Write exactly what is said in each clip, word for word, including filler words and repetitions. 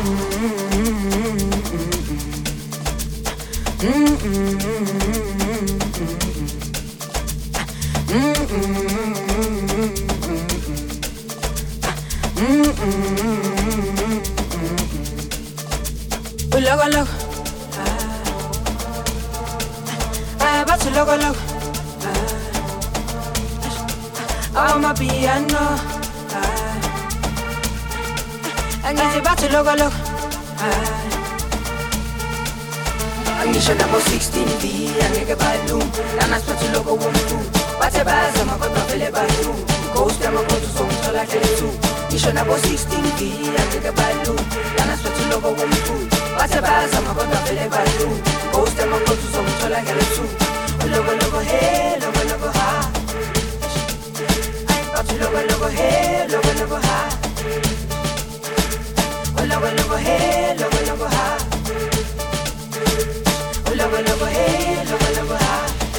Loco, loco. Ah, about to loco, loco. Ah, on my piano. Ah, angithi bathi loco, loco. Ah, angisho nabo sixteen B, angeke balum. Lana sibathi loco womuntu. Bathe bazama kodwa vele balum. Ghost yamakhotho songithola hlele two. Ngisho nabo sixteen B, angeke balum. Lana sibathi loco womuntu. Bathe bazama kodwa vele balum. Ghost yamakhotho songithola hlele two. Loco, loco, hey, loco, loco, ha. Loco, loco, hey, loco, loco, ha. Loco, loco, hey, loco, loco, ha. Loco, loco, hey, loco, loco, ha.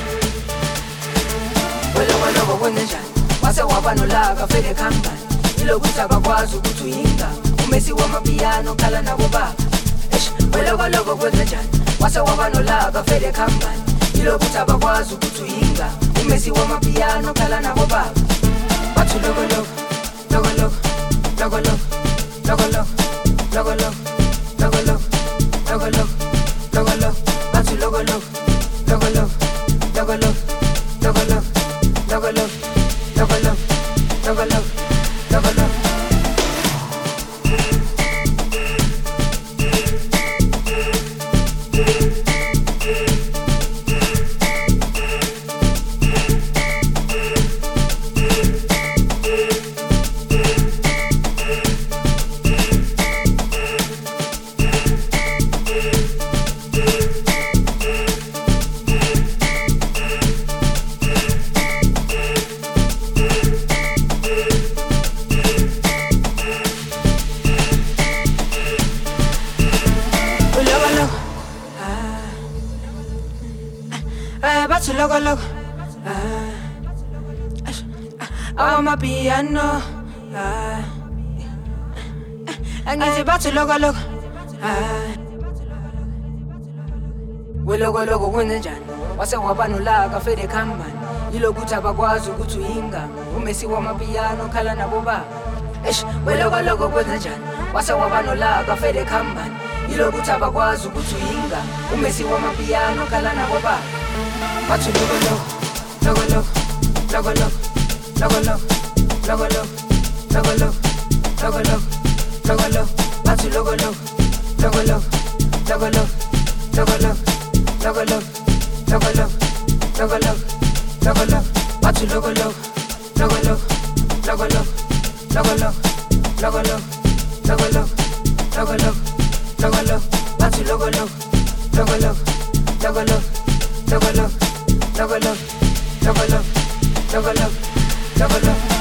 Loco, loco, kwenzenjani? Wase waba nolaka fede company. Ilokuthi abakwazi ukuthi uyinga. Umesi wamapiyano khala nabo baba. Eish, loco, loco, kwenzenjani? Wase waba nolaka fede company. Ilokuthi abakwazi ukuthi uyinga. Umesi wamapiyano khala nabo baba. Bathi loco, loco, loco, loco, loco, loco, loco, loco, loco, loco, loco, loco, loco, loco, bathi loco, loco, loco, loco, loco, loco, loco, loco, loco, loco, loco, loco, loco, loco, loco. Loco, loco, ah, on my piano, ah, angithi bathi loco, loco, ah, we loco, loco, kwenzenjani? Wase waba nolaka fede company. Ilokuthi abakwazi ukuthi uyinga. Umesi wamapiyano khala nabo baba. Eish, we loco, loco, kwenzenjani? Wase waba nolaka fede company. Ilokuthi abakwazi ukuthi uyinga. Umesi wamapiyano khala nabo baba. Bathi loco, loco, loco, loco, loco, loco, loco, loco, loco, loco, loco, loco, loco, loco, bathi loco, loco, loco, loco, loco, loco, loco, loco, loco, loco, loco, loco, loco, loco, loco, bathi loco, loco, loco, loco, loco, loco, loco, loco, loco, loco, loco, loco, loco, loco, loco, bathi loco, loco, loco, loco, loco, loco, loco, loco, loco, loco, loco, loco, loco, loco, loco, loco, loco.